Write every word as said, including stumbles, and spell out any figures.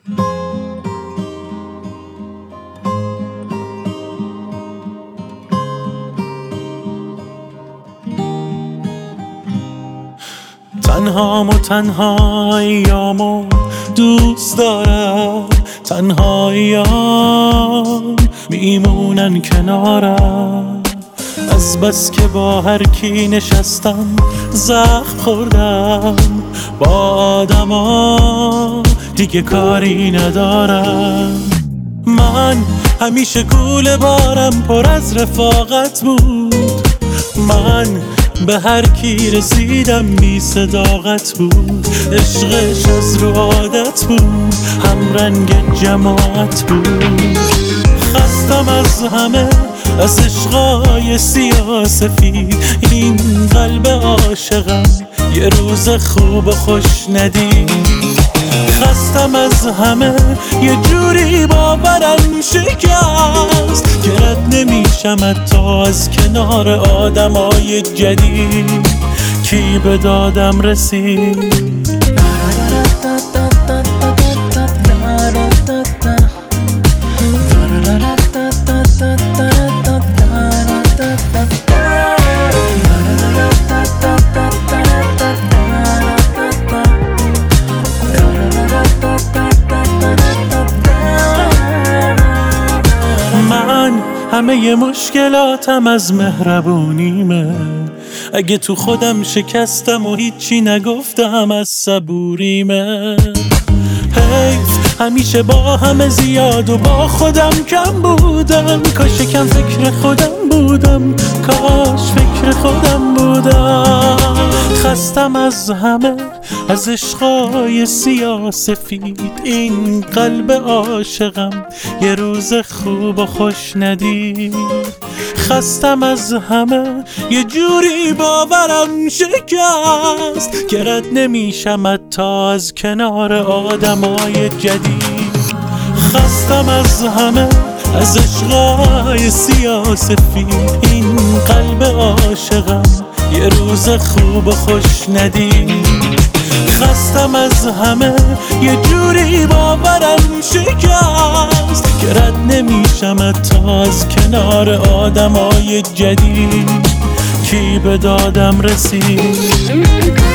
تنهام و تنها ایامو دوست دارم، تنها ایام میمونن کنارم. از بس که با هر کی نشستم زخم خوردم، با آدما دیگه کاری ندارم. من همیشه کوله بارم پر از رفاقت بود، من به هر کی رسیدم بی صداقت بود. عشقش از رو عادت بود، هم رنگ جماعت بود. خستم از همه، از عشقای سیاه سفید. این قلب عاشقم یه روز خوب و خوش ندید. خستم از همه، یه جوری باورم شکست که رد نمیشم حتی از کنار آدمای جدید. کی به دادم رسید؟ همه ی مشکلاتم از مهربونیمه. اگه تو خودم شکستم و هیچی نگفتم از صبوریمه. حیف همیشه با همه زیاد و با خودم کم بودم. کاش کم فکر خودم بودم، کاش فکر خودم بودم. خستم از همه، از عشقای سیاه سفید. این قلب عاشقم یه روز خوب و خوش ندید. خستم از همه، یه جوری باورم شکست که رد نمیشم حتی از کنار آدمای جدید. خستم از همه، از عشقای سیاه سفید. این قلب عاشقم یه روز خوب و خوش ندید. خستم از همه، یه جوری باورم شکست که رد نمیشم حتی از کنار آدمای جدید. کی به دادم رسید؟